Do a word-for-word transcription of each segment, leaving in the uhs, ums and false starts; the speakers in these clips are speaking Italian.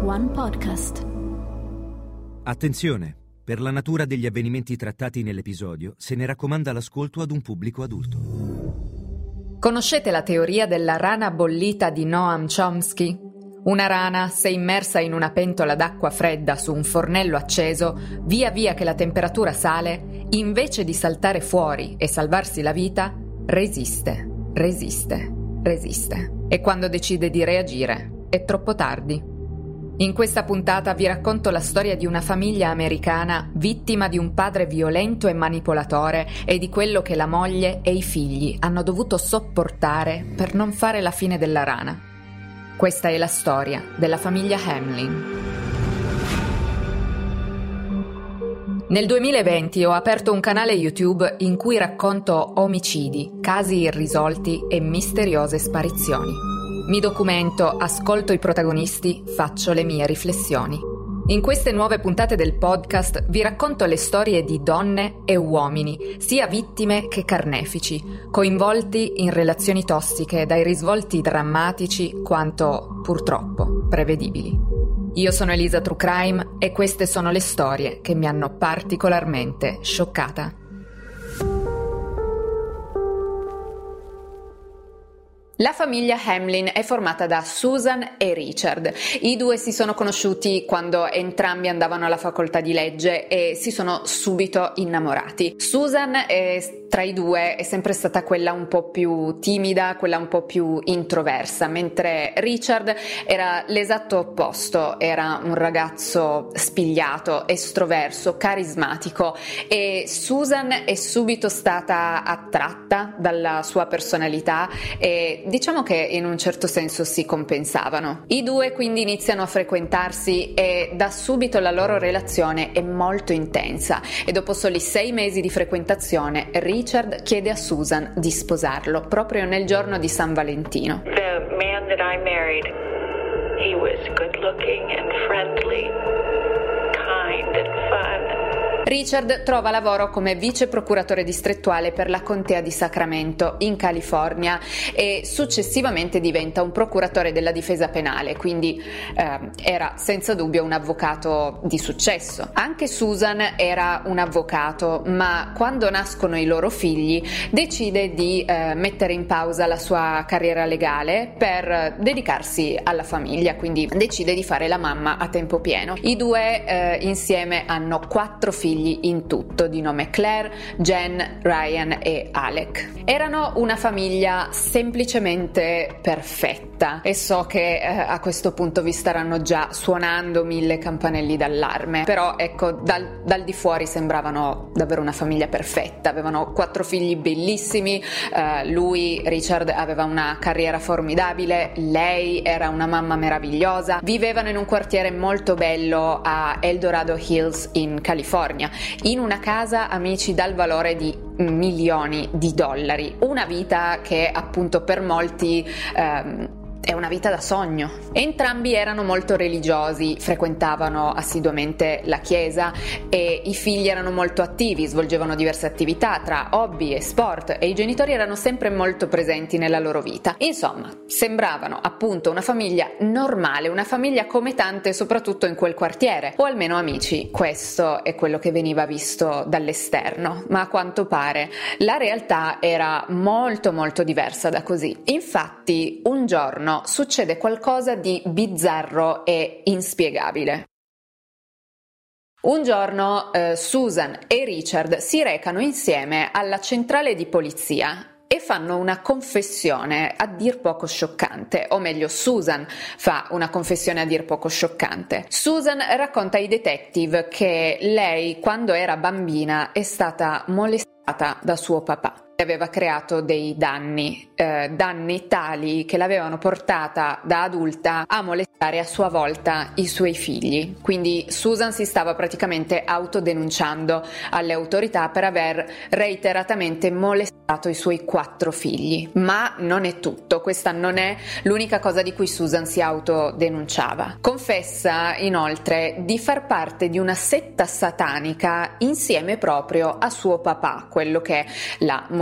One Podcast. Attenzione! Per la natura degli avvenimenti trattati nell'episodio, se ne raccomanda l'ascolto ad un pubblico adulto. Conoscete la teoria della rana bollita di Noam Chomsky? Una rana, se immersa in una pentola d'acqua fredda su un fornello acceso, via via che la temperatura sale, invece di saltare fuori e salvarsi la vita, resiste, resiste, resiste. E quando decide di reagire, è troppo tardi. In questa puntata vi racconto la storia di una famiglia americana vittima di un padre violento e manipolatore e di quello che la moglie e i figli hanno dovuto sopportare per non fare la fine della rana. Questa è la storia della famiglia Hamlin. Nel duemilaventi ho aperto un canale YouTube in cui racconto omicidi, casi irrisolti e misteriose sparizioni. Mi documento, ascolto i protagonisti, faccio le mie riflessioni. In queste nuove puntate del podcast vi racconto le storie di donne e uomini, sia vittime che carnefici, coinvolti in relazioni tossiche dai risvolti drammatici quanto, purtroppo, prevedibili. Io sono Elisa True Crime e queste sono le storie che mi hanno particolarmente scioccata. La famiglia Hamlin è formata da Susan e Richard. I due si sono conosciuti quando entrambi andavano alla facoltà di legge e si sono subito innamorati. Susan è, tra i due è sempre stata quella un po' più timida, quella un po' più introversa, mentre Richard era l'esatto opposto, era un ragazzo spigliato, estroverso, carismatico e Susan è subito stata attratta dalla sua personalità e diciamo che in un certo senso si compensavano. I due quindi iniziano a frequentarsi e da subito la loro relazione è molto intensa e dopo soli sei mesi di frequentazione Richard chiede a Susan di sposarlo proprio nel giorno di San Valentino. The man that I married, he was good looking and friendly, kind and fun. Richard trova lavoro come vice procuratore distrettuale per la contea di Sacramento, in California, e successivamente diventa un procuratore della difesa penale, quindi eh, era senza dubbio un avvocato di successo. Anche Susan era un avvocato, ma quando nascono i loro figli decide di eh, mettere in pausa la sua carriera legale per dedicarsi alla famiglia, quindi decide di fare la mamma a tempo pieno. I due eh, insieme hanno quattro figli in tutto, di nome Claire, Jen, Ryan e Alec. Erano una famiglia semplicemente perfetta e so che eh, a questo punto vi staranno già suonando mille campanelli d'allarme, però ecco, dal, dal di fuori sembravano davvero una famiglia perfetta. Avevano quattro figli bellissimi, eh, lui, Richard, aveva una carriera formidabile, lei era una mamma meravigliosa, vivevano in un quartiere molto bello a El Dorado Hills in California, in una casa, amici, dal valore di milioni di dollari, una vita che appunto per molti ehm, è una vita da sogno. Entrambi erano molto religiosi, frequentavano assiduamente la chiesa e i figli erano molto attivi, svolgevano diverse attività tra hobby e sport e i genitori erano sempre molto presenti nella loro vita. Insomma, sembravano appunto una famiglia normale, una famiglia come tante soprattutto in quel quartiere, o almeno amici. Questo è quello che veniva visto dall'esterno, ma a quanto pare la realtà era molto molto diversa da così. Infatti, un giorno succede qualcosa di bizzarro e inspiegabile. Un giorno eh, Susan e Richard si recano insieme alla centrale di polizia e fanno una confessione a dir poco scioccante, o meglio Susan fa una confessione a dir poco scioccante. Susan racconta ai detective che lei, quando era bambina, è stata molestata da suo papà. Aveva creato dei danni, eh, danni tali che l'avevano portata da adulta a molestare a sua volta i suoi figli. Quindi Susan si stava praticamente autodenunciando alle autorità per aver reiteratamente molestato i suoi quattro figli. Ma non è tutto, questa non è l'unica cosa di cui Susan si autodenunciava. Confessa inoltre di far parte di una setta satanica insieme proprio a suo papà, quello che l'ha molestato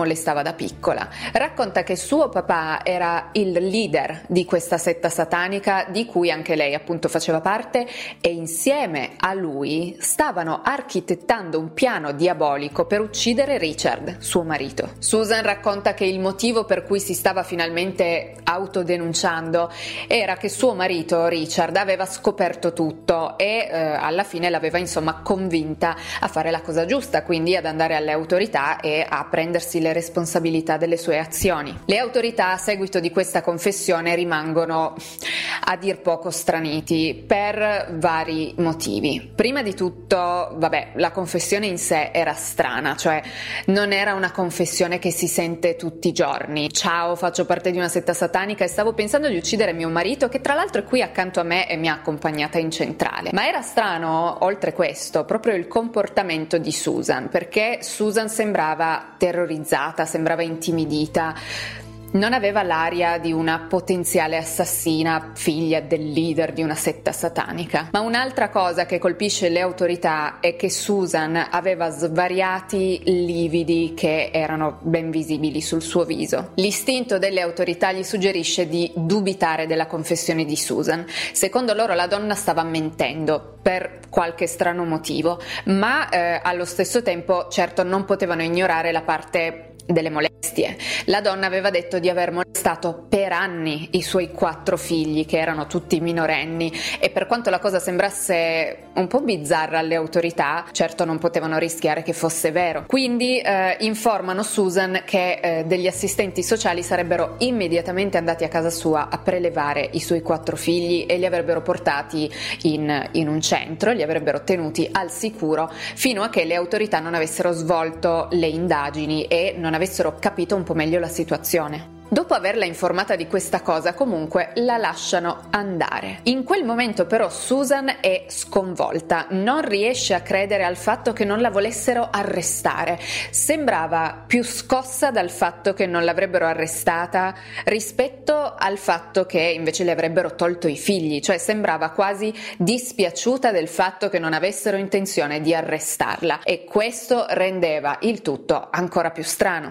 molestava da piccola. Racconta che suo papà era il leader di questa setta satanica di cui anche lei appunto faceva parte, e insieme a lui stavano architettando un piano diabolico per uccidere Richard, suo marito. Susan racconta che il motivo per cui si stava finalmente autodenunciando era che suo marito Richard aveva scoperto tutto e eh, alla fine l'aveva insomma convinta a fare la cosa giusta, quindi ad andare alle autorità e a prendersi le responsabilità delle sue azioni. Le autorità a seguito di questa confessione rimangono a dir poco straniti per vari motivi. Prima di tutto, vabbè, la confessione in sé era strana, cioè non era una confessione che si sente tutti i giorni. Ciao, faccio parte di una setta satanica e stavo pensando di uccidere mio marito, che tra l'altro è qui accanto a me e mi ha accompagnata in centrale. Ma era strano, oltre questo, proprio il comportamento di Susan, perché Susan sembrava terrorizzata, sembrava intimidita. Non aveva l'aria di una potenziale assassina, figlia del leader di una setta satanica. Ma un'altra cosa che colpisce le autorità è che Susan aveva svariati lividi che erano ben visibili sul suo viso. L'istinto delle autorità gli suggerisce di dubitare della confessione di Susan. Secondo loro la donna stava mentendo per qualche strano motivo, ma eh, allo stesso tempo certo non potevano ignorare la parte delle molestie. La donna aveva detto di aver molestato per anni i suoi quattro figli, che erano tutti minorenni, e per quanto la cosa sembrasse un po' bizzarra alle autorità, certo non potevano rischiare che fosse vero. Quindi eh, informano Susan che eh, degli assistenti sociali sarebbero immediatamente andati a casa sua a prelevare i suoi quattro figli e li avrebbero portati in, in un centro, li avrebbero tenuti al sicuro fino a che le autorità non avessero svolto le indagini e non avessero capito un po' meglio la situazione. Dopo averla informata di questa cosa, comunque la lasciano andare. In quel momento però Susan è sconvolta, non riesce a credere al fatto che non la volessero arrestare. Sembrava più scossa dal fatto che non l'avrebbero arrestata rispetto al fatto che invece le avrebbero tolto i figli, cioè sembrava quasi dispiaciuta del fatto che non avessero intenzione di arrestarla, e questo rendeva il tutto ancora più strano.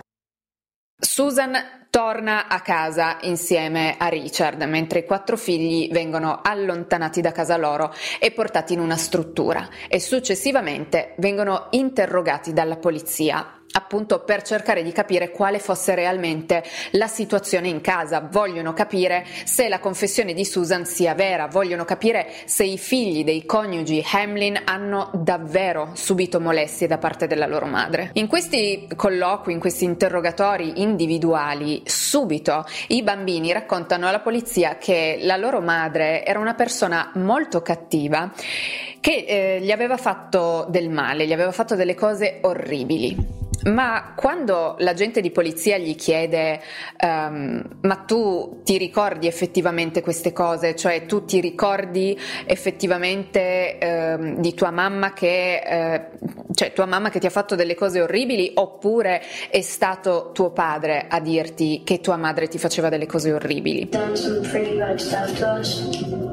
Susan torna a casa insieme a Richard, mentre i quattro figli vengono allontanati da casa loro e portati in una struttura, e successivamente vengono interrogati dalla polizia, appunto per cercare di capire quale fosse realmente la situazione in casa. Vogliono capire se la confessione di Susan sia vera, vogliono capire se i figli dei coniugi Hamlin hanno davvero subito molestie da parte della loro madre. In questi colloqui, in questi interrogatori individuali, subito i bambini raccontano alla polizia che la loro madre era una persona molto cattiva, che eh, gli aveva fatto del male, gli aveva fatto delle cose orribili. Ma quando l'agente di polizia gli chiede um, ma tu ti ricordi effettivamente queste cose, cioè tu ti ricordi effettivamente um, di tua mamma che uh, cioè tua mamma che ti ha fatto delle cose orribili, oppure è stato tuo padre a dirti che tua madre ti faceva delle cose orribili? Done some pretty bad stuff to us.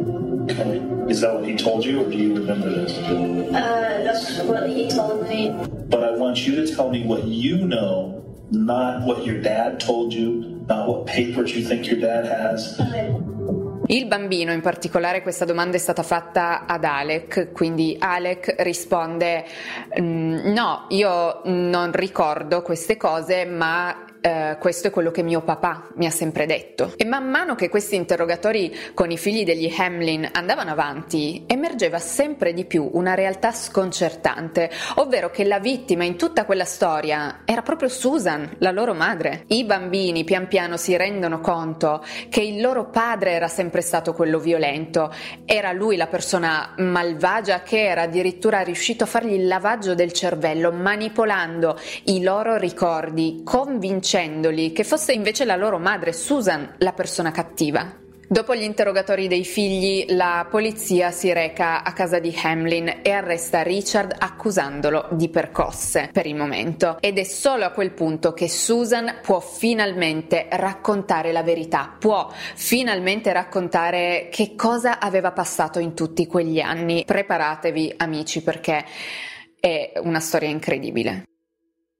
Is that what he told you, or do you remember this? Uh, that's what he told me. But I want you to tell me what you know, not what your dad told you, not what papers you think your dad has. Okay. Il bambino, in particolare, questa domanda è stata fatta ad Alec, quindi Alec risponde no, io non ricordo queste cose, ma Uh, questo è quello che mio papà mi ha sempre detto. E man mano che questi interrogatori con i figli degli Hamlin andavano avanti, emergeva sempre di più una realtà sconcertante, ovvero che la vittima in tutta quella storia era proprio Susan, la loro madre. I bambini pian piano si rendono conto che il loro padre era sempre stato quello violento, era lui la persona malvagia che era addirittura riuscito a fargli il lavaggio del cervello, manipolando i loro ricordi, convincendoli che fosse invece la loro madre, Susan, la persona cattiva. Dopo gli interrogatori dei figli, la polizia si reca a casa di Hamlin e arresta Richard accusandolo di percosse per il momento, ed è solo a quel punto che Susan può finalmente raccontare la verità, può finalmente raccontare che cosa aveva passato in tutti quegli anni. Preparatevi, amici, perché è una storia incredibile.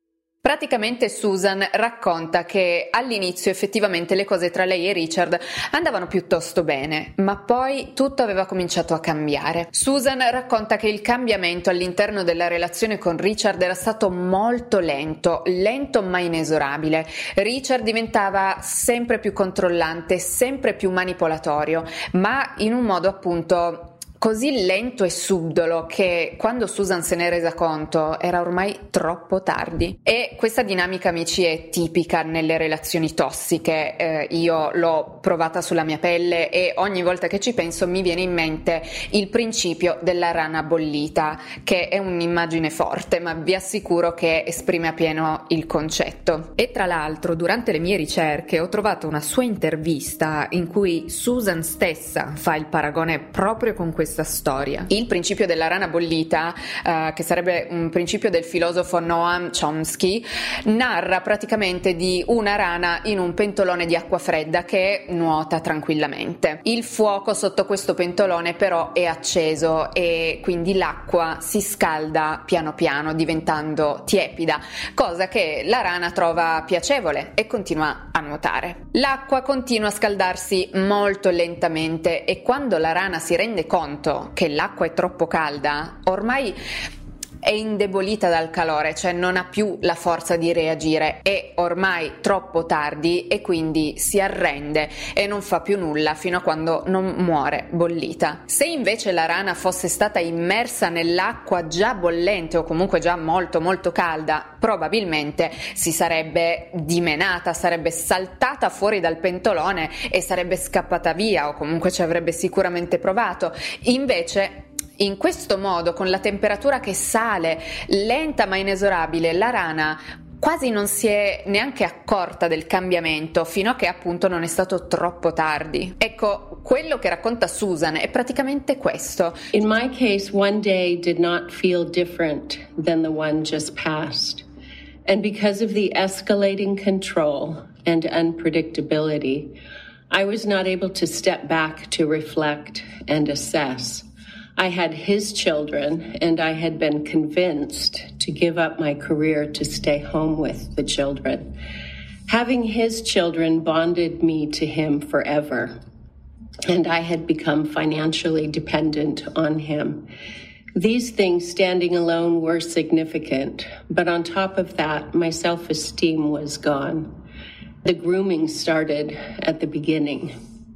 Praticamente Susan racconta che all'inizio effettivamente le cose tra lei e Richard andavano piuttosto bene, ma poi tutto aveva cominciato a cambiare. Susan racconta che il cambiamento all'interno della relazione con Richard era stato molto lento, lento ma inesorabile. Richard diventava sempre più controllante, sempre più manipolatorio, ma in un modo appunto così lento e subdolo che quando Susan se ne è resa conto era ormai troppo tardi. E questa dinamica, amici, è tipica nelle relazioni tossiche. Eh, io l'ho provata sulla mia pelle e ogni volta che ci penso mi viene in mente il principio della rana bollita, che è un'immagine forte, ma vi assicuro che esprime appieno il concetto. E tra l'altro, durante le mie ricerche ho trovato una sua intervista in cui Susan stessa fa il paragone proprio con questo storia. Il principio della rana bollita, uh, che sarebbe un principio del filosofo Noam Chomsky, narra praticamente di una rana in un pentolone di acqua fredda che nuota tranquillamente. Il fuoco sotto questo pentolone però è acceso e quindi l'acqua si scalda piano piano diventando tiepida, cosa che la rana trova piacevole e continua a nuotare. L'acqua continua a scaldarsi molto lentamente e quando la rana si rende conto che l'acqua è troppo calda, ormai è indebolita dal calore, cioè non ha più la forza di reagire, è ormai troppo tardi e quindi si arrende e non fa più nulla fino a quando non muore bollita. Se invece la rana fosse stata immersa nell'acqua già bollente o comunque già molto molto calda, probabilmente si sarebbe dimenata, sarebbe saltata fuori dal pentolone e sarebbe scappata via o comunque ci avrebbe sicuramente provato. Invece in questo modo, con la temperatura che sale, lenta ma inesorabile, la rana quasi non si è neanche accorta del cambiamento fino a che appunto non è stato troppo tardi. Ecco, quello che racconta Susan è praticamente questo. In my case, one day did not feel different than the one just passed. And because of the escalating control and unpredictability, I was not able to step back to reflect and assess. I had his children, and I had been convinced to give up my career to stay home with the children. Having his children bonded me to him forever, and I had become financially dependent on him. These things standing alone were significant, but on top of that, my self-esteem was gone. The grooming started at the beginning.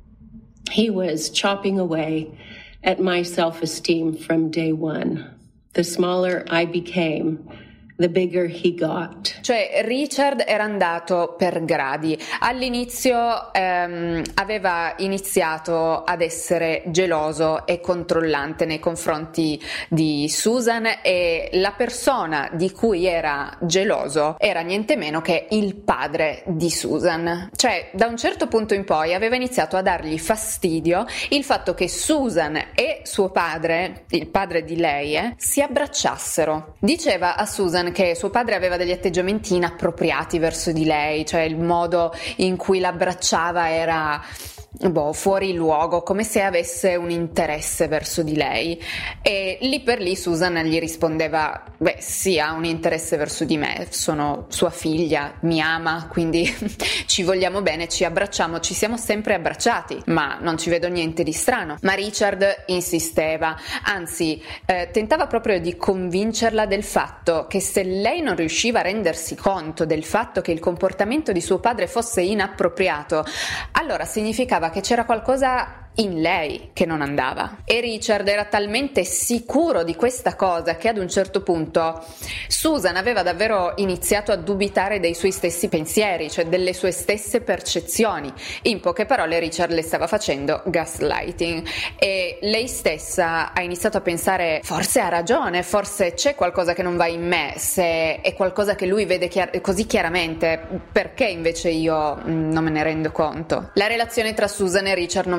He was chopping away at my self-esteem from day one. The smaller I became, the bigger he got. Cioè Richard era andato per gradi. All'inizio ehm, aveva iniziato ad essere geloso e controllante nei confronti di Susan e la persona di cui era geloso era niente meno che il padre di Susan. Cioè da un certo punto in poi aveva iniziato a dargli fastidio il fatto che Susan e suo padre, il padre di lei, eh, si abbracciassero. Diceva a Susan che suo padre aveva degli atteggiamenti inappropriati verso di lei, cioè il modo in cui l'abbracciava era boh, fuori luogo, come se avesse un interesse verso di lei. E lì per lì Susan gli rispondeva: beh, sì, ha un interesse verso di me, sono sua figlia, mi ama, quindi ci vogliamo bene, ci abbracciamo, ci siamo sempre abbracciati, ma non ci vedo niente di strano. Ma Richard insisteva, anzi eh, tentava proprio di convincerla del fatto che se lei non riusciva a rendersi conto del fatto che il comportamento di suo padre fosse inappropriato, allora significava che c'era qualcosa in lei che non andava. E Richard era talmente sicuro di questa cosa che ad un certo punto Susan aveva davvero iniziato a dubitare dei suoi stessi pensieri, cioè delle sue stesse percezioni. In poche parole Richard le stava facendo gaslighting e lei stessa ha iniziato a pensare: forse ha ragione, forse c'è qualcosa che non va in me, se è qualcosa che lui vede chiar- così chiaramente, perché invece io non me ne rendo conto? La relazione tra Susan e Richard non fa altro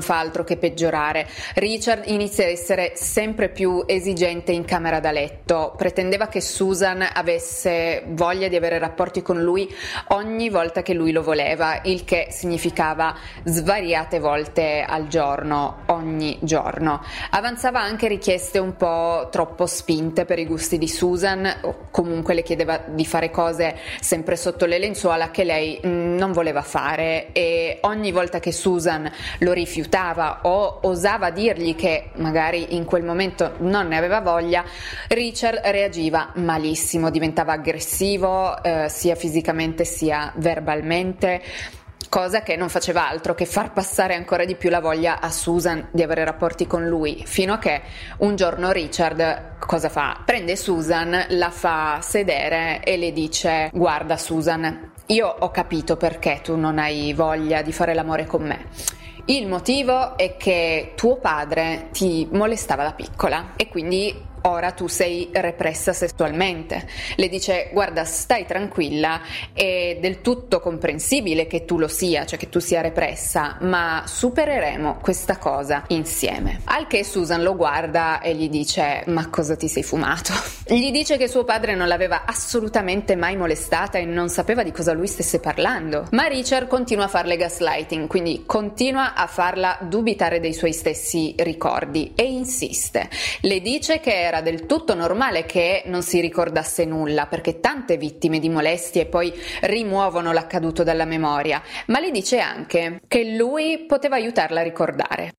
che peggiorare. Richard inizia a essere sempre più esigente in camera da letto, pretendeva che Susan avesse voglia di avere rapporti con lui ogni volta che lui lo voleva, il che significava svariate volte al giorno, ogni giorno. Avanzava anche richieste un po' troppo spinte per i gusti di Susan, o comunque le chiedeva di fare cose sempre sotto le lenzuola che lei non voleva fare, e ogni volta che Susan lo rifiutava o osava dirgli che magari in quel momento non ne aveva voglia, Richard reagiva malissimo, diventava aggressivo eh, sia fisicamente sia verbalmente, cosa che non faceva altro che far passare ancora di più la voglia a Susan di avere rapporti con lui, fino a che un giorno Richard cosa fa? Prende Susan, la fa sedere e le dice: guarda Susan, io ho capito perché tu non hai voglia di fare l'amore con me. Il motivo è che tuo padre ti molestava da piccola e quindi ora tu sei repressa sessualmente. Le dice: guarda, stai tranquilla, è del tutto comprensibile che tu lo sia, cioè che tu sia repressa, ma supereremo questa cosa insieme. Al che Susan lo guarda e gli dice: ma cosa ti sei fumato? Gli dice che suo padre non l'aveva assolutamente mai molestata e non sapeva di cosa lui stesse parlando, ma Richard continua a farle gaslighting, quindi continua a farla dubitare dei suoi stessi ricordi e insiste. Le dice che era del tutto normale che non si ricordasse nulla, perché tante vittime di molestie poi rimuovono l'accaduto dalla memoria, ma le dice anche che lui poteva aiutarla a ricordare.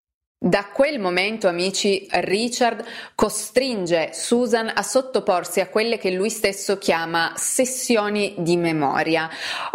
Da quel momento, amici, Richard costringe Susan a sottoporsi a quelle che lui stesso chiama sessioni di memoria,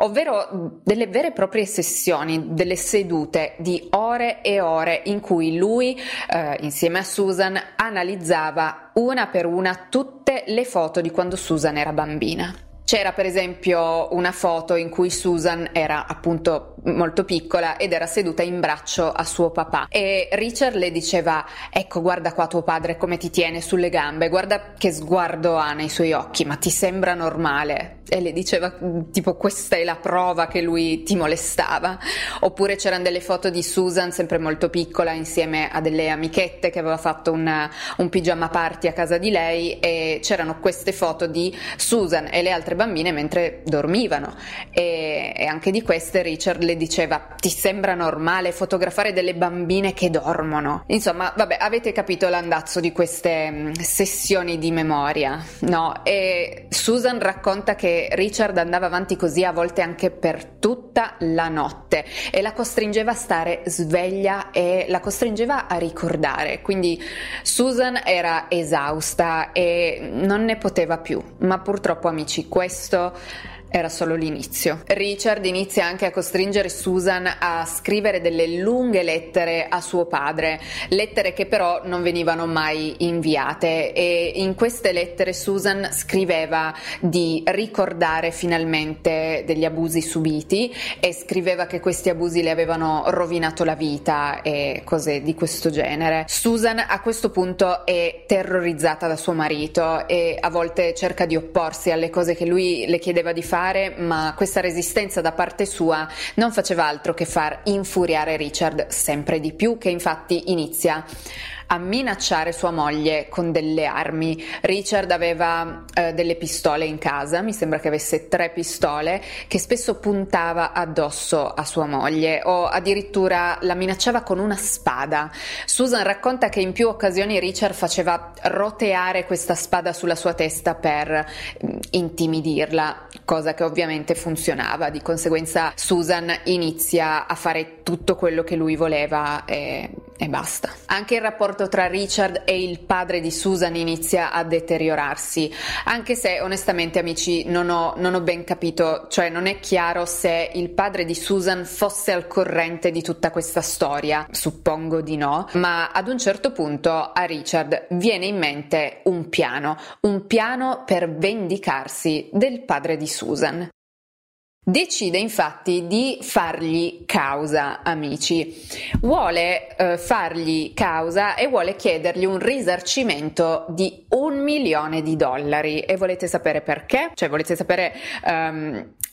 ovvero delle vere e proprie sessioni, delle sedute di ore e ore in cui lui, eh, insieme a Susan, analizzava una per una tutte le foto di quando Susan era bambina. C'era per esempio una foto in cui Susan era appunto molto piccola ed era seduta in braccio a suo papà e Richard le diceva: ecco, guarda qua tuo padre come ti tiene sulle gambe, guarda che sguardo ha nei suoi occhi, ma ti sembra normale? E le diceva tipo: questa è la prova che lui ti molestava. Oppure c'erano delle foto di Susan sempre molto piccola insieme a delle amichette che aveva fatto una, un pigiama party a casa di lei, e c'erano queste foto di Susan e le altre bambine mentre dormivano, e, e anche di queste Richard le diceva: ti sembra normale fotografare delle bambine che dormono? Insomma, vabbè, avete capito l'andazzo di queste mh, sessioni di memoria, no? E Susan racconta che Richard andava avanti così a volte anche per tutta la notte e la costringeva a stare sveglia e la costringeva a ricordare, quindi Susan era esausta e non ne poteva più, ma purtroppo, amici, questo era solo l'inizio. Richard inizia anche a costringere Susan a scrivere delle lunghe lettere a suo padre, lettere che però non venivano mai inviate, e in queste lettere Susan scriveva di ricordare finalmente degli abusi subiti e scriveva che questi abusi le avevano rovinato la vita e cose di questo genere. Susan a questo punto è terrorizzata da suo marito e a volte cerca di opporsi alle cose che lui le chiedeva di fare, ma questa resistenza da parte sua non faceva altro che far infuriare Richard sempre di più, che infatti inizia a minacciare sua moglie con delle armi. Richard aveva eh, delle pistole in casa, mi sembra che avesse tre pistole, che spesso puntava addosso a sua moglie o addirittura la minacciava con una spada. Susan racconta che in più occasioni Richard faceva roteare questa spada sulla sua testa per mh, intimidirla, cosa che ovviamente funzionava. Di conseguenza Susan inizia a fare tutto quello che lui voleva e, e basta. Anche il rapporto tra Richard e il padre di Susan inizia a deteriorarsi, anche se onestamente, amici, non ho, non ho ben capito, cioè non è chiaro se il padre di Susan fosse al corrente di tutta questa storia, suppongo di no, ma ad un certo punto a Richard viene in mente un piano, un piano per vendicarsi del padre di Susan. Decide infatti di fargli causa, amici. Vuole eh, fargli causa e vuole chiedergli un risarcimento di un milione di dollari. E volete sapere perché? Cioè volete sapere um,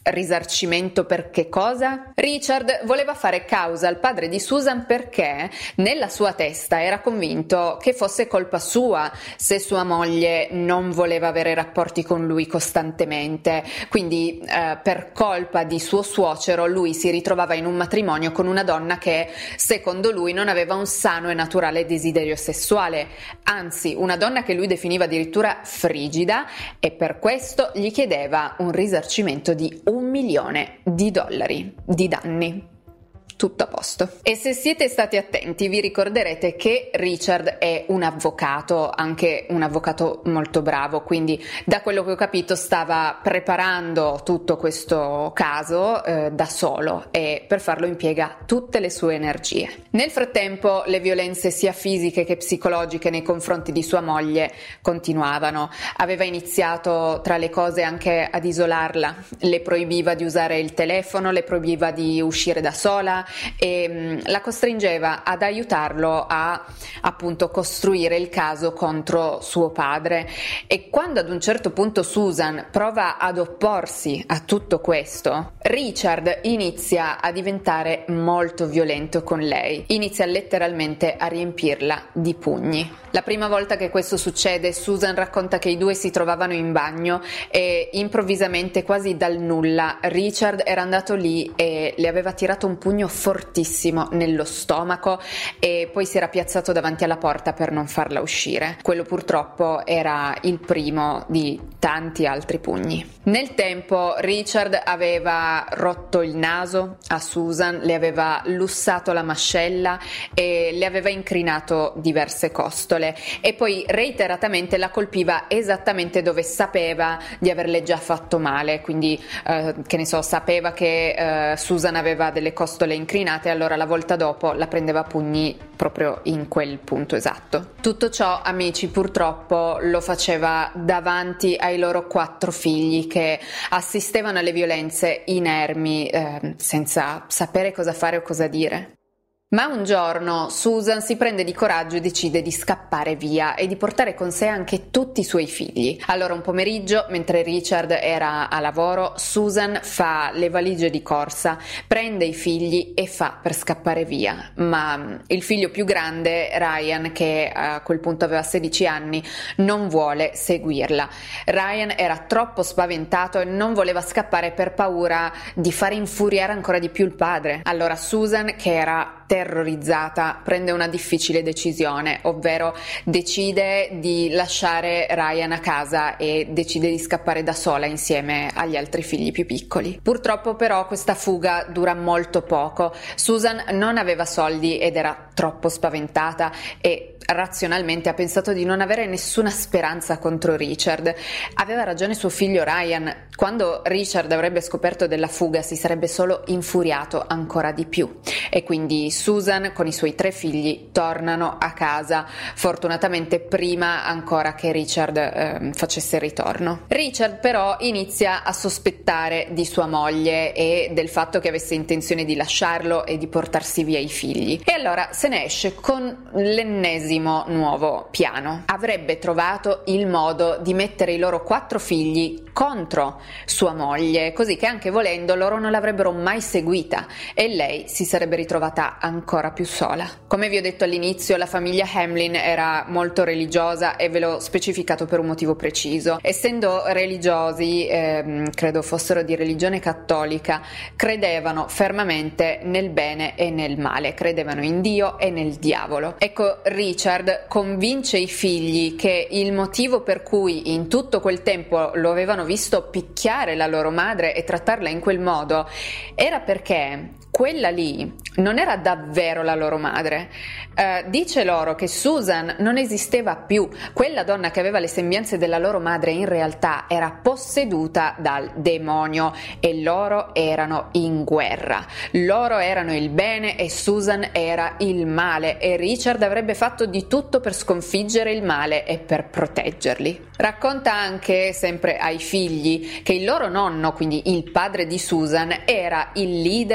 risarcimento per che cosa? Richard voleva fare causa al padre di Susan perché nella sua testa era convinto che fosse colpa sua se sua moglie non voleva avere rapporti con lui costantemente, quindi eh, per colpa di suo suocero lui si ritrovava in un matrimonio con una donna che secondo lui non aveva un sano e naturale desiderio sessuale, anzi una donna che lui definiva addirittura frigida, e per questo gli chiedeva un risarcimento di un milione di dollari di danni. Tutto a posto. E se siete stati attenti vi ricorderete che Richard è un avvocato, anche un avvocato molto bravo, quindi da quello che ho capito stava preparando tutto questo caso eh, da solo, e per farlo impiega tutte le sue energie. Nel frattempo le violenze sia fisiche che psicologiche nei confronti di sua moglie continuavano. Aveva iniziato tra le cose anche ad isolarla, le proibiva di usare il telefono, le proibiva di uscire da sola e mh, la costringeva ad aiutarlo a appunto costruire il caso contro suo padre. E quando ad un certo punto Susan prova ad opporsi a tutto questo, Richard inizia a diventare molto violento con lei, inizia letteralmente a riempirla di pugni. La prima volta che questo succede, Susan racconta che i due si trovavano in bagno e improvvisamente, quasi dal nulla, Richard era andato lì e le aveva tirato un pugno fortissimo nello stomaco e poi si era piazzato davanti alla porta per non farla uscire. Quello purtroppo era il primo di tanti altri pugni. Nel tempo Richard aveva rotto il naso a Susan, le aveva lussato la mascella e le aveva incrinato diverse costole, e poi reiteratamente la colpiva esattamente dove sapeva di averle già fatto male, quindi eh, che ne so, sapeva che eh, Susan aveva delle costole incrinate, allora la volta dopo la prendeva a pugni proprio in quel punto esatto. Tutto ciò, amici, purtroppo lo faceva davanti ai loro quattro figli che assistevano alle violenze inermi, eh, senza sapere cosa fare o cosa dire. Ma un giorno Susan si prende di coraggio e decide di scappare via e di portare con sé anche tutti i suoi figli. Allora un pomeriggio, mentre Richard era a lavoro, Susan fa le valigie di corsa, prende i figli e fa per scappare via. Ma il figlio più grande, Ryan, che a quel punto aveva sedici anni, non vuole seguirla. Ryan era troppo spaventato e non voleva scappare per paura di fare infuriare ancora di più il padre. Allora Susan, che era terrorizzata, prende una difficile decisione, ovvero decide di lasciare Ryan a casa e decide di scappare da sola insieme agli altri figli più piccoli. Purtroppo però questa fuga dura molto poco. Susan non aveva soldi ed era troppo spaventata e razionalmente ha pensato di non avere nessuna speranza contro Richard. Aveva ragione suo figlio Ryan. Quando Richard avrebbe scoperto della fuga si sarebbe solo infuriato ancora di più, e quindi Susan con i suoi tre figli tornano a casa, fortunatamente prima ancora che Richard eh, facesse il ritorno. Richard però inizia a sospettare di sua moglie e del fatto che avesse intenzione di lasciarlo e di portarsi via i figli, e allora se ne esce con l'ennesimo nuovo piano. Avrebbe trovato il modo di mettere i loro quattro figli contro sua moglie, così che anche volendo loro non l'avrebbero mai seguita e lei si sarebbe ritrovata ancora più sola. Come vi ho detto all'inizio, la famiglia Hamlin era molto religiosa e ve l'ho specificato per un motivo preciso. Essendo religiosi, ehm, credo fossero di religione cattolica, credevano fermamente nel bene e nel male, credevano in Dio e nel diavolo. Ecco, Richard convince i figli che il motivo per cui in tutto quel tempo lo avevano visto picchiare la loro madre e trattarla in quel modo era perché quella lì non era davvero la loro madre. Eh, dice loro che Susan non esisteva più. Quella donna che aveva le sembianze della loro madre in realtà era posseduta dal demonio e loro erano in guerra. Loro erano il bene e Susan era il male, e Richard avrebbe fatto di tutto per sconfiggere il male e per proteggerli. Racconta anche, sempre ai figli, che il loro nonno, quindi il padre di Susan, era il leader di una serie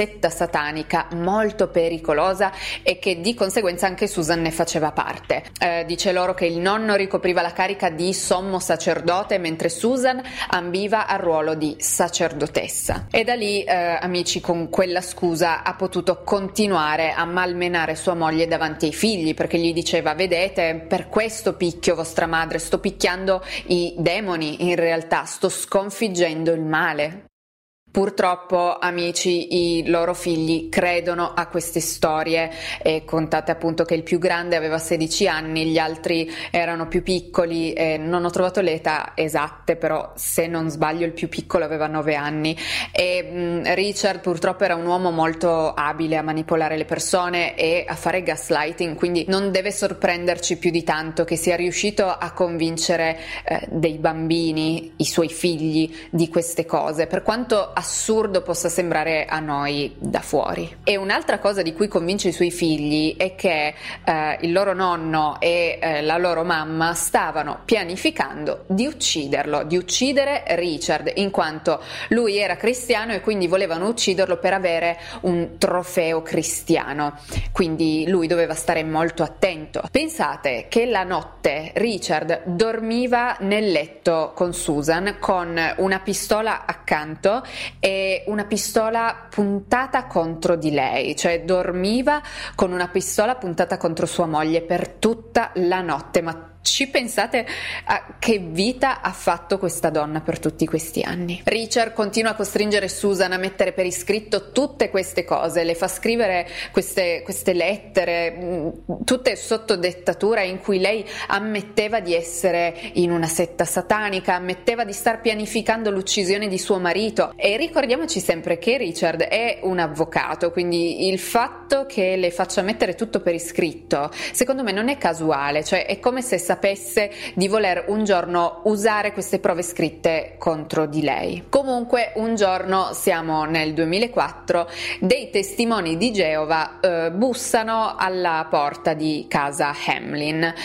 setta satanica molto pericolosa e che di conseguenza anche Susan ne faceva parte. Eh, dice loro che il nonno ricopriva la carica di sommo sacerdote mentre Susan ambiva al ruolo di sacerdotessa, e da lì eh, amici, con quella scusa ha potuto continuare a malmenare sua moglie davanti ai figli, perché gli diceva: vedete, per questo picchio vostra madre, sto picchiando i demoni, in realtà sto sconfiggendo il male. Purtroppo, amici, i loro figli credono a queste storie, e contate appunto che il più grande aveva sedici anni, gli altri erano più piccoli, e non ho trovato le età esatte, però se non sbaglio il più piccolo aveva nove anni. E mh, Richard purtroppo era un uomo molto abile a manipolare le persone e a fare gaslighting, quindi non deve sorprenderci più di tanto che sia riuscito a convincere eh, dei bambini, i suoi figli, di queste cose, per quanto assurdo possa sembrare a noi da fuori. E un'altra cosa di cui convince i suoi figli è che eh, il loro nonno e eh, la loro mamma stavano pianificando di ucciderlo, di uccidere Richard, in quanto lui era cristiano e quindi volevano ucciderlo per avere un trofeo cristiano, quindi lui doveva stare molto attento. Pensate che la notte Richard dormiva nel letto con Susan con una pistola accanto e una pistola puntata contro di lei, cioè dormiva con una pistola puntata contro sua moglie per tutta la notte. Ma ci pensate a che vita ha fatto questa donna per tutti questi anni? Richard continua a costringere Susan a mettere per iscritto tutte queste cose, le fa scrivere queste, queste lettere, tutte sotto dettatura, in cui lei ammetteva di essere in una setta satanica, ammetteva di star pianificando l'uccisione di suo marito. E ricordiamoci sempre che Richard è un avvocato, quindi il fatto che le faccia mettere tutto per iscritto secondo me non è casuale, cioè è come se sapesse di voler un giorno usare queste prove scritte contro di lei. Comunque un giorno, siamo nel duemilaquattro, dei testimoni di Geova eh, bussano alla porta di casa Hamlin.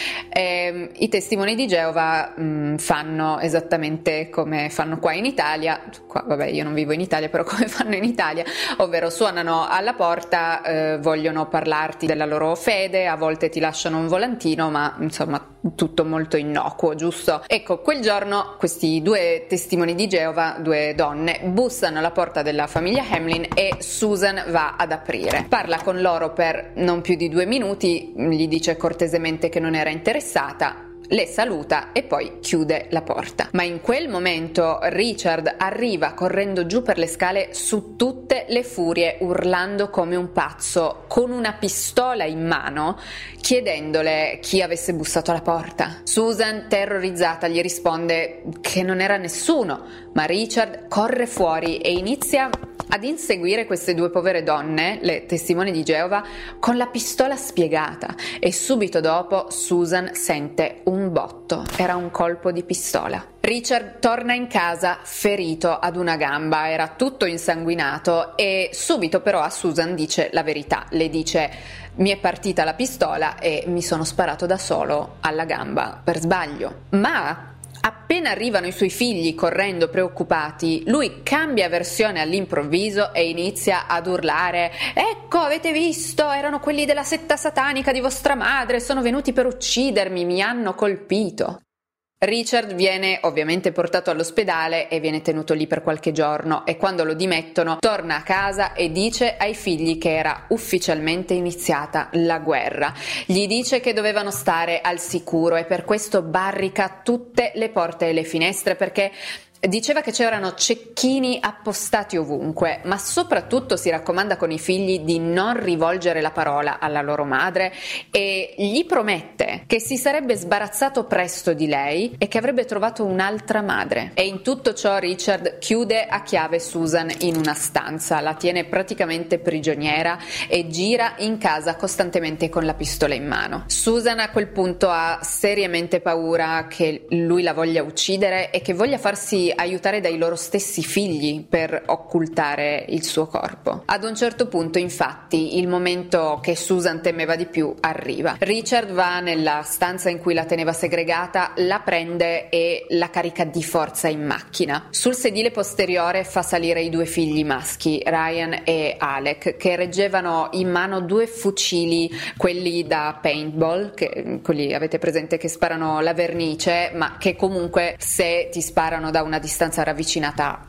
E, i testimoni di Geova mh, fanno esattamente come fanno qua in Italia, qua vabbè io non vivo in Italia, però come fanno in Italia, ovvero suonano alla porta, eh, vogliono parlarti della loro fede, a volte ti lasciano un volantino, ma insomma tutto molto innocuo, giusto? Ecco, quel giorno questi due testimoni di Geova, due donne, bussano alla porta della famiglia Hamlin e Susan va ad aprire. Parla con loro per non più di due minuti, gli dice cortesemente che non era interessata, le saluta e poi chiude la porta. Ma in quel momento Richard arriva correndo giù per le scale su tutte le furie, urlando come un pazzo, con una pistola in mano, chiedendole chi avesse bussato alla porta. Susan, terrorizzata, gli risponde che non era nessuno, ma Richard corre fuori e inizia ad inseguire queste due povere donne, le testimoni di Geova, con la pistola spiegata, e subito dopo Susan sente un botto, era un colpo di pistola. Richard torna in casa ferito ad una gamba, era tutto insanguinato, e subito però a Susan dice la verità, le dice: mi è partita la pistola e mi sono sparato da solo alla gamba per sbaglio. Ma appena arrivano i suoi figli correndo preoccupati, lui cambia versione all'improvviso e inizia ad urlare: ecco, avete visto, erano quelli della setta satanica di vostra madre, sono venuti per uccidermi, mi hanno colpito. Richard viene ovviamente portato all'ospedale e viene tenuto lì per qualche giorno, e quando lo dimettono torna a casa e dice ai figli che era ufficialmente iniziata la guerra. Gli dice che dovevano stare al sicuro e per questo barrica tutte le porte e le finestre, perché diceva che c'erano cecchini appostati ovunque, ma soprattutto si raccomanda con i figli di non rivolgere la parola alla loro madre e gli promette che si sarebbe sbarazzato presto di lei e che avrebbe trovato un'altra madre. E in tutto ciò Richard chiude a chiave Susan in una stanza, la tiene praticamente prigioniera e gira in casa costantemente con la pistola in mano. Susan a quel punto ha seriamente paura che lui la voglia uccidere e che voglia farsi farsi aiutare dai loro stessi figli per occultare il suo corpo. Ad un certo punto, infatti, il momento che Susan temeva di più arriva. Richard va nella stanza in cui la teneva segregata, la prende e la carica di forza in macchina. Sul sedile posteriore fa salire i due figli maschi, Ryan e Alec, che reggevano in mano due fucili, quelli da paintball, che quelli avete presente che sparano la vernice, ma che comunque se ti sparano da una distanza ravvicinata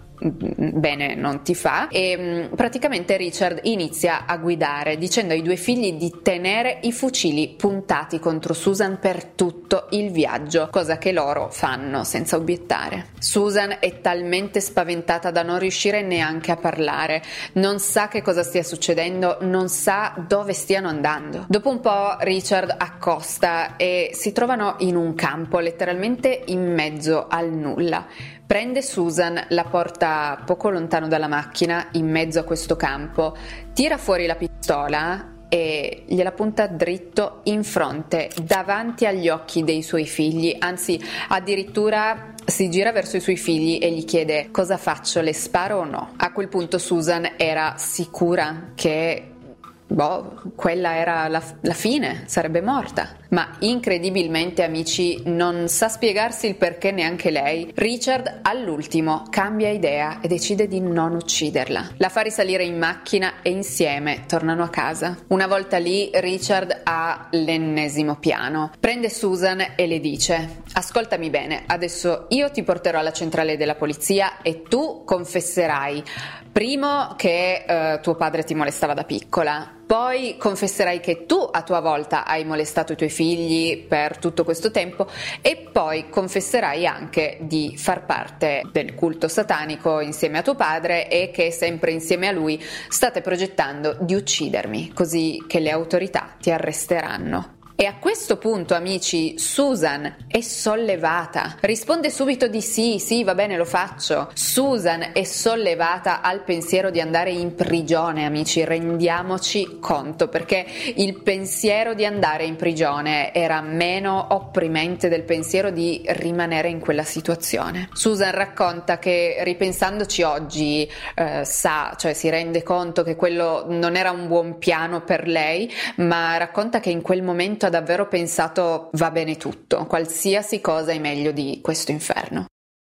bene non ti fa. E praticamente Richard inizia a guidare dicendo ai due figli di tenere i fucili puntati contro Susan per tutto il viaggio, cosa che loro fanno senza obiettare. Susan è talmente spaventata da non riuscire neanche a parlare, non sa che cosa stia succedendo, non sa dove stiano andando. Dopo un po' Richard accosta e si trovano in un campo, letteralmente in mezzo al nulla. Prende Susan, la porta poco lontano dalla macchina, in mezzo a questo campo, tira fuori la pistola e gliela punta dritto in fronte, davanti agli occhi dei suoi figli, anzi addirittura si gira verso i suoi figli e gli chiede: cosa faccio, le sparo o no? A quel punto Susan era sicura che boh, quella era la, la fine, sarebbe morta. Ma incredibilmente, amici, non sa spiegarsi il perché neanche lei. Richard all'ultimo cambia idea e decide di non ucciderla. La fa risalire in macchina e insieme tornano a casa. Una volta lì Richard ha l'ennesimo piano. Prende Susan e le dice: ascoltami bene, adesso io ti porterò alla centrale della polizia e tu confesserai primo che eh, tuo padre ti molestava da piccola, poi confesserai che tu a tua volta hai molestato i tuoi figli per tutto questo tempo e poi confesserai anche di far parte del culto satanico insieme a tuo padre e che sempre insieme a lui state progettando di uccidermi, così che le autorità ti arresteranno. E a questo punto, amici, Susan è sollevata, risponde subito di sì, sì, va bene, lo faccio. Susan è sollevata al pensiero di andare in prigione, amici, rendiamoci conto, perché il pensiero di andare in prigione era meno opprimente del pensiero di rimanere in quella situazione. Susan racconta che, ripensandoci oggi, eh, sa, cioè si rende conto che quello non era un buon piano per lei, ma racconta che in quel momento ha davvero pensato: va bene tutto, qualsiasi cosa è meglio di questo inferno.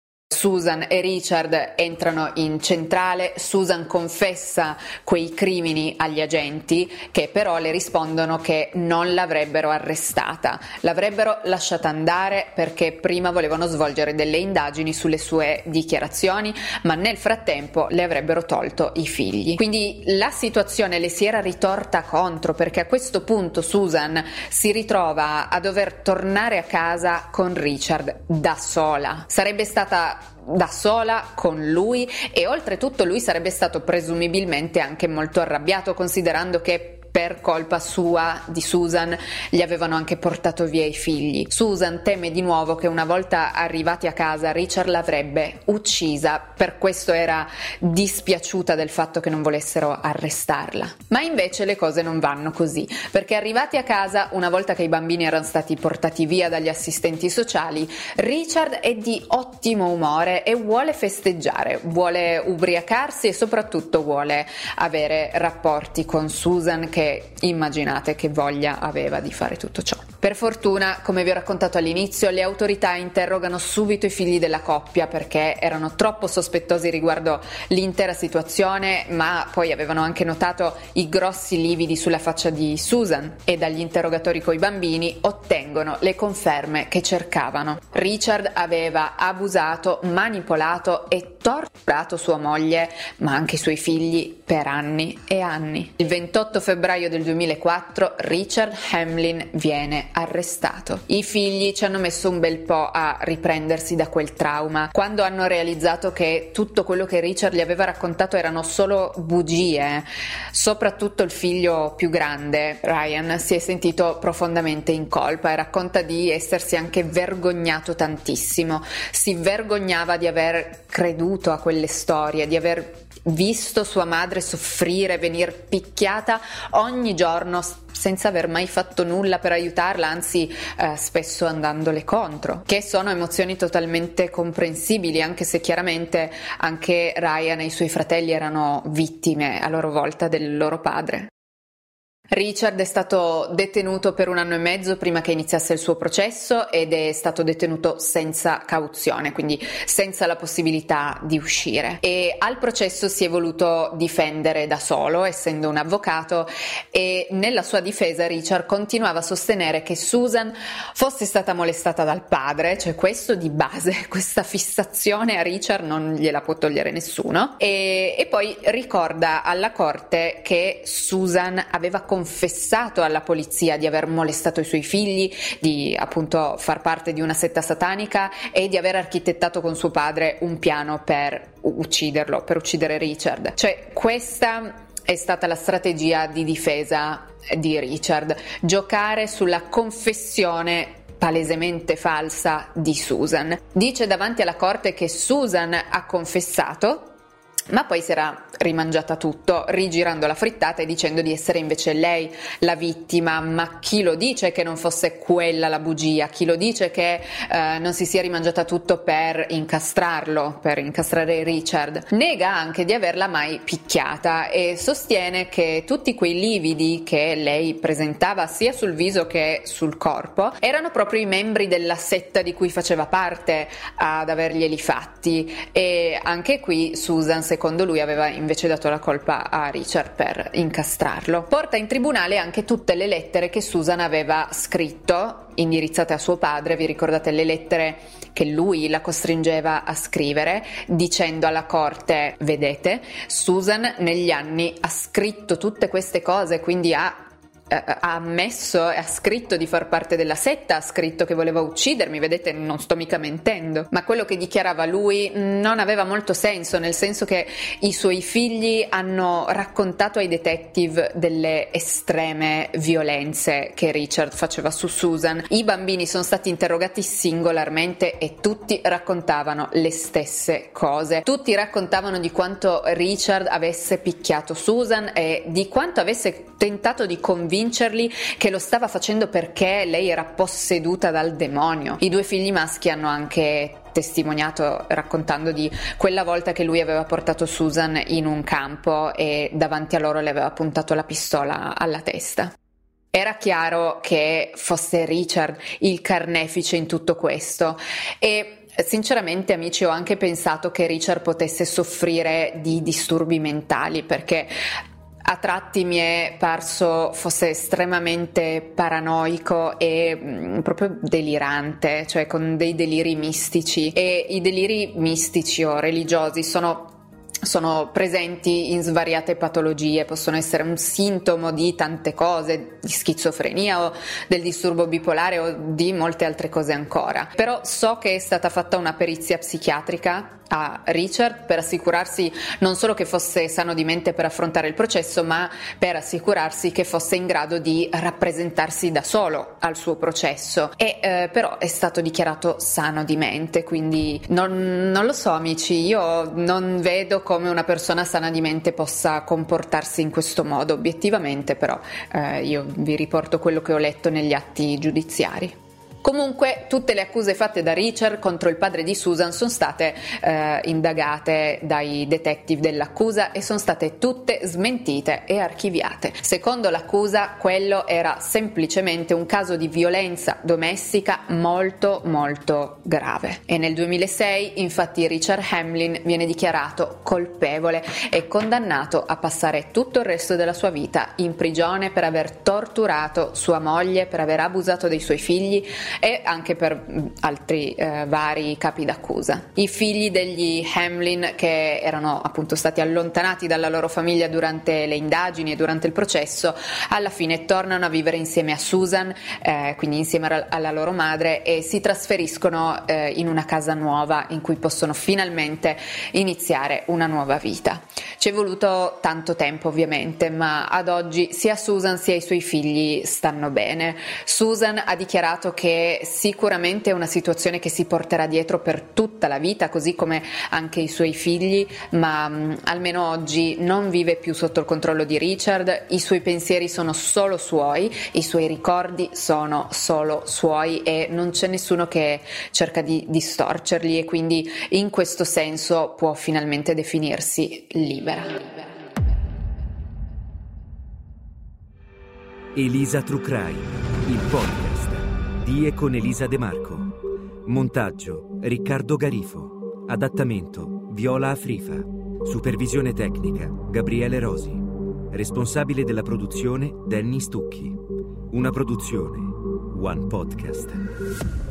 Susan e Richard entrano in centrale, Susan confessa quei crimini agli agenti che però le rispondono che non l'avrebbero arrestata, l'avrebbero lasciata andare perché prima volevano svolgere delle indagini sulle sue dichiarazioni, ma nel frattempo le avrebbero tolto i figli. Quindi la situazione le si era ritorta contro, perché a questo punto Susan si ritrova a dover tornare a casa con Richard da sola. Sarebbe stata da sola con lui e oltretutto lui sarebbe stato presumibilmente anche molto arrabbiato, considerando che per colpa sua, di Susan, gli avevano anche portato via i figli. Susan teme di nuovo che una volta arrivati a casa Richard l'avrebbe uccisa, per questo era dispiaciuta del fatto che non volessero arrestarla. Ma invece le cose non vanno così, perché arrivati a casa, una volta che i bambini erano stati portati via dagli assistenti sociali, Richard è di ottimo umore e vuole festeggiare, vuole ubriacarsi e soprattutto vuole avere rapporti con Susan, che immaginate che voglia aveva di fare tutto ciò. Per fortuna, come vi ho raccontato all'inizio, le autorità interrogano subito i figli della coppia perché erano troppo sospettosi riguardo l'intera situazione, ma poi avevano anche notato i grossi lividi sulla faccia di Susan e dagli interrogatori coi bambini ottengono le conferme che cercavano. Richard aveva abusato, manipolato e torturato sua moglie, ma anche i suoi figli per anni e anni. Il ventotto febbraio del duemilaquattro Richard Hamlin viene arrestato. I figli ci hanno messo un bel po' a riprendersi da quel trauma, quando hanno realizzato che tutto quello che Richard gli aveva raccontato erano solo bugie. Soprattutto il figlio più grande, Ryan, si è sentito profondamente in colpa e racconta di essersi anche vergognato tantissimo. Si vergognava di aver creduto a quelle storie, di aver visto sua madre soffrire, venir picchiata ogni giorno senza aver mai fatto nulla per aiutarla, aiutarla, anzi eh, spesso andandole contro, che sono emozioni totalmente comprensibili, anche se chiaramente anche Ryan e i suoi fratelli erano vittime a loro volta del loro padre. Richard è stato detenuto per un anno e mezzo prima che iniziasse il suo processo ed è stato detenuto senza cauzione, quindi senza la possibilità di uscire, e al processo si è voluto difendere da solo, essendo un avvocato, e nella sua difesa Richard continuava a sostenere che Susan fosse stata molestata dal padre, cioè questo di base, questa fissazione a Richard non gliela può togliere nessuno, e, e poi ricorda alla corte che Susan aveva confessato alla polizia di aver molestato i suoi figli, di appunto far parte di una setta satanica e di aver architettato con suo padre un piano per ucciderlo, per uccidere Richard. Cioè questa è stata la strategia di difesa di Richard, giocare sulla confessione palesemente falsa di Susan. Dice davanti alla corte che Susan ha confessato, ma poi si era rimangiata tutto, rigirando la frittata e dicendo di essere invece lei la vittima. Ma chi lo dice che non fosse quella la bugia? Chi lo dice che eh, non si sia rimangiata tutto per incastrarlo, per incastrare Richard? Nega anche di averla mai picchiata e sostiene che tutti quei lividi che lei presentava sia sul viso che sul corpo erano proprio i membri della setta di cui faceva parte ad averglieli fatti, e anche qui Susan secondo lui aveva invece dato la colpa a Richard per incastrarlo. Porta in tribunale anche tutte le lettere che Susan aveva scritto indirizzate a suo padre. Vi ricordate le lettere che lui la costringeva a scrivere, dicendo alla corte: vedete, Susan negli anni ha scritto tutte queste cose, quindi ha ha ammesso e ha scritto di far parte della setta, ha scritto che voleva uccidermi, vedete, non sto mica mentendo. Ma quello che dichiarava lui non aveva molto senso, nel senso che i suoi figli hanno raccontato ai detective delle estreme violenze che Richard faceva su Susan. I bambini sono stati interrogati singolarmente e tutti raccontavano le stesse cose. Tutti raccontavano di quanto Richard avesse picchiato Susan e di quanto avesse tentato di convincerli che lo stava facendo perché lei era posseduta dal demonio. I due figli maschi hanno anche testimoniato raccontando di quella volta che lui aveva portato Susan in un campo e davanti a loro le aveva puntato la pistola alla testa. Era chiaro che fosse Richard il carnefice in tutto questo, e sinceramente, amici, ho anche pensato che Richard potesse soffrire di disturbi mentali, perché a tratti mi è parso fosse estremamente paranoico e mh, proprio delirante, cioè con dei deliri mistici, e i deliri mistici o religiosi sono sono presenti in svariate patologie, possono essere un sintomo di tante cose, di schizofrenia o del disturbo bipolare o di molte altre cose ancora. Però so che è stata fatta una perizia psichiatrica a Richard per assicurarsi non solo che fosse sano di mente per affrontare il processo, ma per assicurarsi che fosse in grado di rappresentarsi da solo al suo processo, e eh, però è stato dichiarato sano di mente, quindi non, non lo so, amici, io non vedo come una persona sana di mente possa comportarsi in questo modo obiettivamente, però eh, io vi riporto quello che ho letto negli atti giudiziari. Comunque tutte le accuse fatte da Richard contro il padre di Susan sono state eh, indagate dai detective dell'accusa e sono state tutte smentite e archiviate. Secondo l'accusa, quello era semplicemente un caso di violenza domestica molto molto grave, e nel duemilasei infatti Richard Hamlin viene dichiarato colpevole e condannato a passare tutto il resto della sua vita in prigione per aver torturato sua moglie, per aver abusato dei suoi figli e anche per altri eh, vari capi d'accusa. I figli degli Hamlin, che erano appunto stati allontanati dalla loro famiglia durante le indagini e durante il processo, alla fine tornano a vivere insieme a Susan, eh, quindi insieme alla loro madre, e si trasferiscono eh, in una casa nuova in cui possono finalmente iniziare una nuova vita. Ci è voluto tanto tempo ovviamente, ma ad oggi sia Susan sia i suoi figli stanno bene. Susan ha dichiarato che e sicuramente è una situazione che si porterà dietro per tutta la vita, così come anche i suoi figli, ma mh, almeno oggi non vive più sotto il controllo di Richard, i suoi pensieri sono solo suoi, i suoi ricordi sono solo suoi e non c'è nessuno che cerca di distorcerli, e quindi in questo senso può finalmente definirsi libera. Elisa True Crime, il podcast di e con Elisa De Marco. Montaggio Riccardo Garifo. Adattamento Viola Afrifa. Supervisione tecnica Gabriele Rosi. Responsabile della produzione Danny Stucchi. Una produzione One Podcast.